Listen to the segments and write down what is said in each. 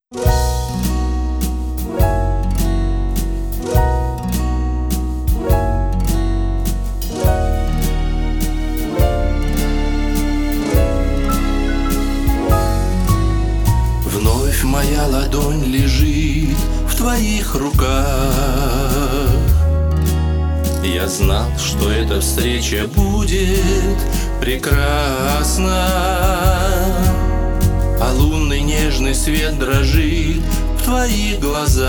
Вновь моя ладонь лежит в твоих руках. Я знал, что эта встреча будет прекрасна, а лунный нежный свет дрожит в твоих глазах.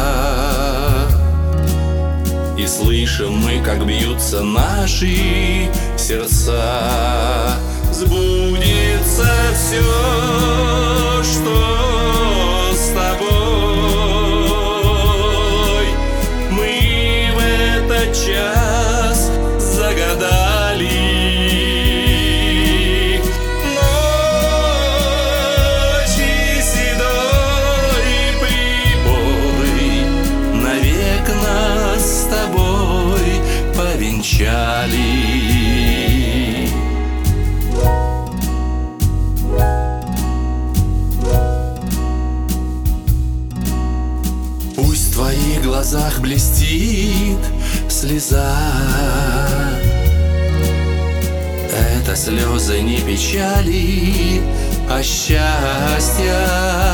И слышим мы, как бьются наши сердца. Сбудется все, что с тобой мы в этот час загадали. Ночи седой прибой навек нас с тобой повенчали. Пусть в твоих глазах блестит слеза, это слезы не печали, а счастья.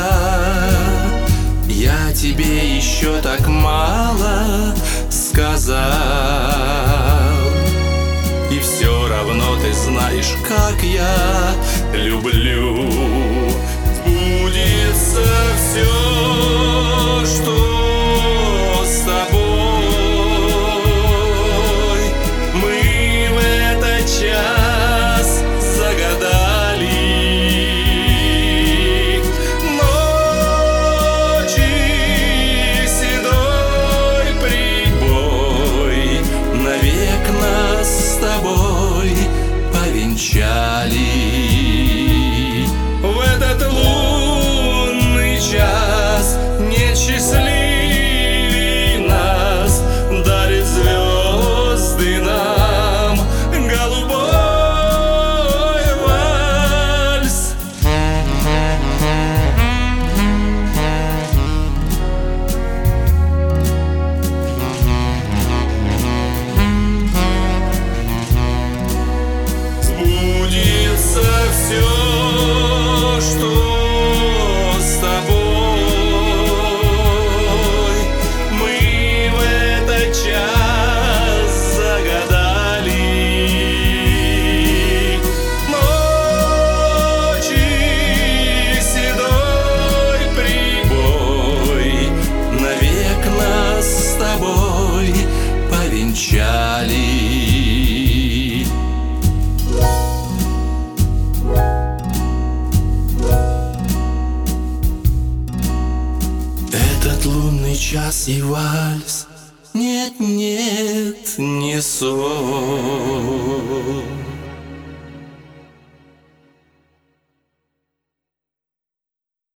Я тебе еще так мало сказал, и все равно ты знаешь, как я люблю. Сбудется все, что с тобой мы в этот час загадали. Ночи седой прибой навек нас с тобой повенчали. В этот лунный час нет счастливей нас, дарит звезды нам голубой вальс. Сбудется все, что с тобой мы в этот час загадали. Ночи седой прибой навек нас с тобой повенчали. Этот лунный час и вальс, нет, нет, не сон.